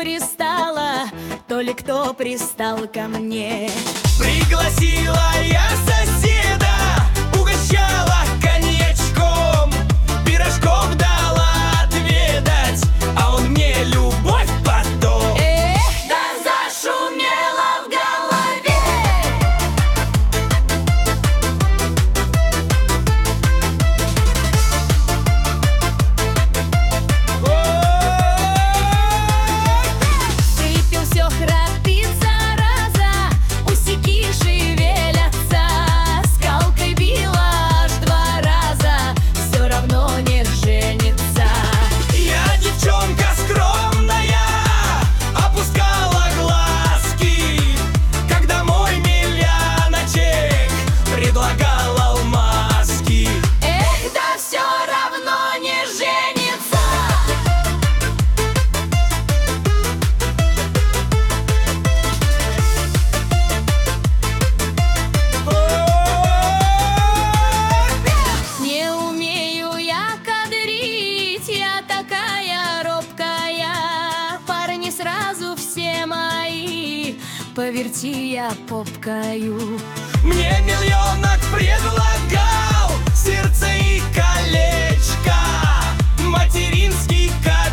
пристала, то ли кто пристал ко мне. Пригласила я соседа, угощала коньячком, пирожков дала отведать, а он мне любовь потом. Да зашумело в голове. Выпил, все храпит, зараза, усики шевелятся. Скалкой била аж 2 раза, все равно не женится. Я девчонка скромная, опускала глазки, когда мой миллионочек предлагал алмазки. Да все равно не женится. Не умею я кадрить, я такая робкая. Парни сразу все мои, поверьте, я попкаю. Мне миллионок предлагал сердце и колечко, материнский колечко.